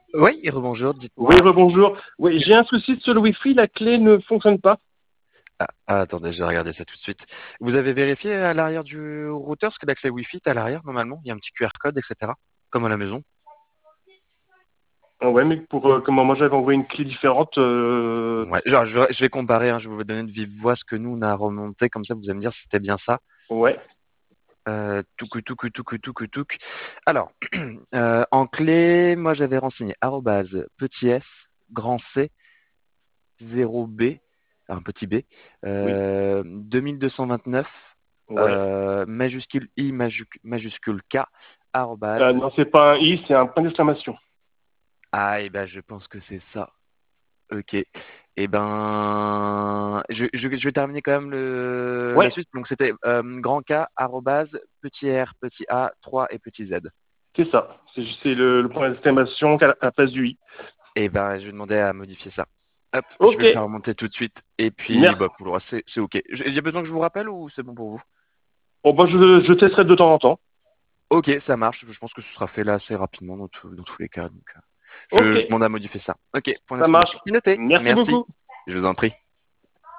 Oui, rebonjour, Oui, dites-moi. rebonjour. Oui, j'ai un souci sur le Wi-Fi, la clé ne fonctionne pas. Attendez, je vais regarder ça tout de suite. Vous avez vérifié à l'arrière du routeur, parce que la clé Wi-Fi est à l'arrière, normalement. Il y a un petit QR code, etc. Comme à la maison. Ah ouais, mais pour comment moi j'avais envoyé une clé différente. Ouais, genre, je vais comparer, hein, je vais vous donner de vive voix ce que nous, on a remonté, comme ça vous allez me dire si c'était bien ça. Ouais, Touc. Alors, en clé, moi j'avais renseigné arrobase petit s, grand C, 0B, un petit b, oui, 2229, ouais. majuscule I, majuscule K, Non, arrobase. c'est pas un i, c'est un point d'exclamation. Ah, et ben je pense que c'est ça. Ok. Et ben, je vais terminer quand même la Ouais, suite. Donc c'était grand K, arrobase, petit R, petit A, 3 et petit Z. c'est ça. C'est le point d'exclamation à la place du i. Et ben, je vais demander à modifier ça. Hop, je Ok, vais le faire remonter tout de suite. Et puis, merci. bah, pour le reste, c'est ok. Il y a besoin que je vous rappelle ou c'est bon pour vous? Bon, bah, je testerai de temps en temps. Ok, ça marche. Je pense que ce sera fait là assez rapidement dans tous les cas. Donc, Ok, je demande à modifier ça. Ok, point ça d'exclamation. marche. C'est noté. Merci Merci. beaucoup. Je vous en prie.